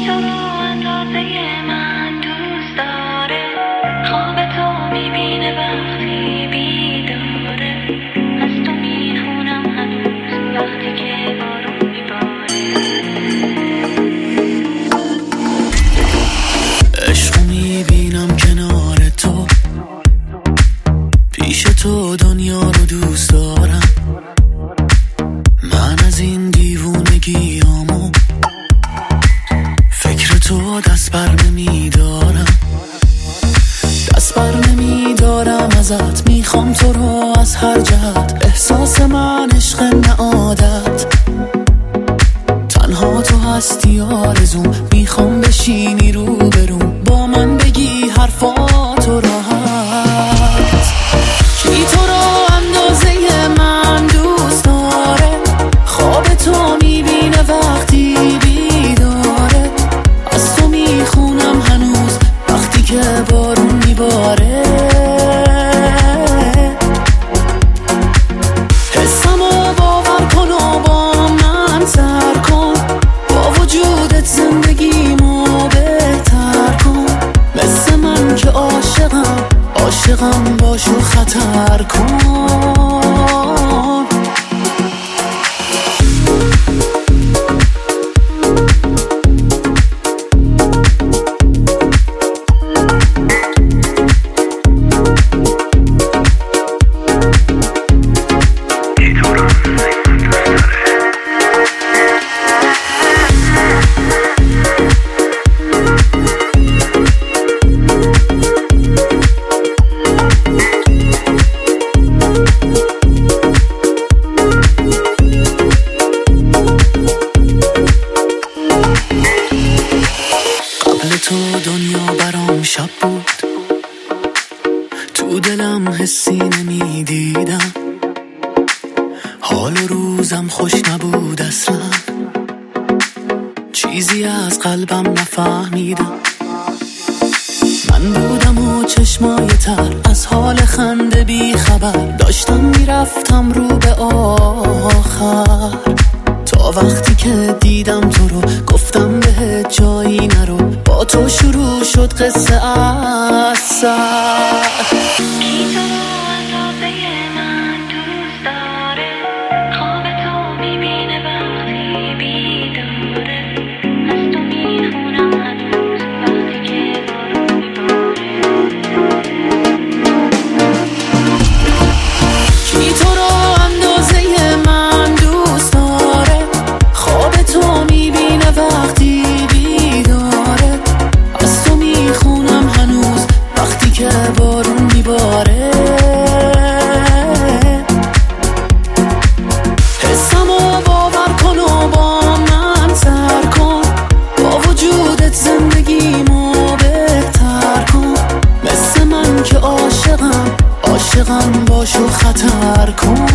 تو رو اندازه من دوست داره، خواب تو میبینه وقتی بیداره، از تو میخونم هنوز وقتی که بارون میباره. عشق میبینم کنار تو، پیش تو دنیا رو دوست دارم. من از این دیوونگیامو فکر تو دست بر نمیدارم، دست بر نمیدارم ازت. میخوام تو رو از هر جهت، احساس من عشق نه عادت. تنها تو هستی آرزوم، میخوام بشینی رو بروم، با من بگی حرفاتو راحت. کی تو رو اندازه من دوست داره، خواب تو میبینه وقتی بیداره، از تو میخونم هنوز وقتی که بارون میباره. حسمو باور کن و با من سر کن، با وجودت زندگیمو بهتر کن. مثل من که عاشقم باشو خطر کن. تو دنیا برام شب بود، تو دلم حسی نمیدیدم، حال و روزم خوش نبود اصلا، چیزی از قلبم نفهمیدم. من بودم و چشمای تر از حال خنده بی خبر، داشتم میرفتم رو به آخر، تا وقتی که دیدم تو رو گفتم بهت جایی نرو، با تو شروع شد قصه از سر. کی تو رو اندازه من دوست داره، خواب تو میبینه وقتی بیداره، از تو میخونم هنوز وقتی که بارون میباره. کی تو رو اندازه من دوست داره، خواب تو میبینه وقتی بیداره، از تو میخونم هنوز وقتی که بارون میباره. حسمو باور کن و با من سر کن، با وجودت زندگیمو بهتر کن. مثل من که عاشقم باشو خطر کن.